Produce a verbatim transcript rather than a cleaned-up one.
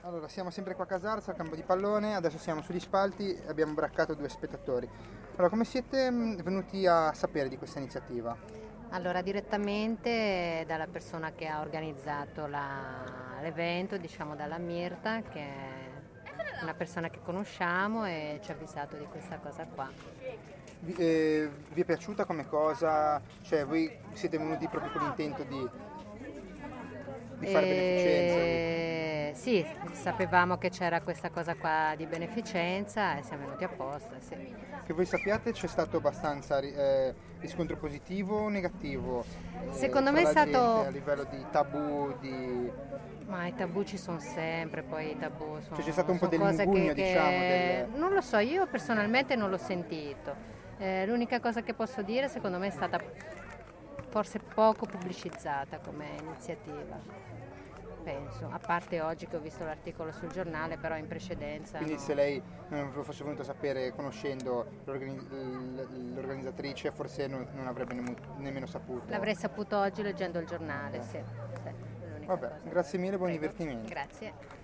Allora, siamo sempre qua a Casarza, al campo di pallone, adesso siamo sugli spalti e abbiamo braccato due spettatori. Allora, come siete mh, venuti a sapere di questa iniziativa? Allora, direttamente dalla persona che ha organizzato la- l'evento, diciamo dalla Mirta, che è una persona che conosciamo e ci ha avvisato di questa cosa qua. Vi, eh, vi è piaciuta come cosa? Cioè, voi siete venuti proprio con l'intento di, di fare beneficenza? E... Sì, sapevamo che c'era questa cosa qua di beneficenza e siamo venuti apposta, sì. Che voi sappiate c'è stato abbastanza eh, riscontro positivo o negativo? eh, Secondo fra me è la stato... gente a livello di tabù, di... Ma i tabù ci sono sempre, poi i tabù sono, Cioè c'è stato un po' sono del cose mugugno, che, diciamo, che- del... non lo so, io personalmente non l'ho sentito. Eh, l'unica cosa che posso dire, secondo me, è stata forse poco pubblicizzata come iniziativa, penso, a parte oggi che ho visto l'articolo sul giornale, però in precedenza Quindi no. se lei non lo fosse venuto a sapere conoscendo l'organi- l'organizzatrice forse non, non avrebbe nemmeno, nemmeno saputo. L'avrei saputo oggi leggendo il giornale, Eh. sì, sì, è l'unica Vabbè, cosa. grazie mille, buon Prego. divertimento. Grazie.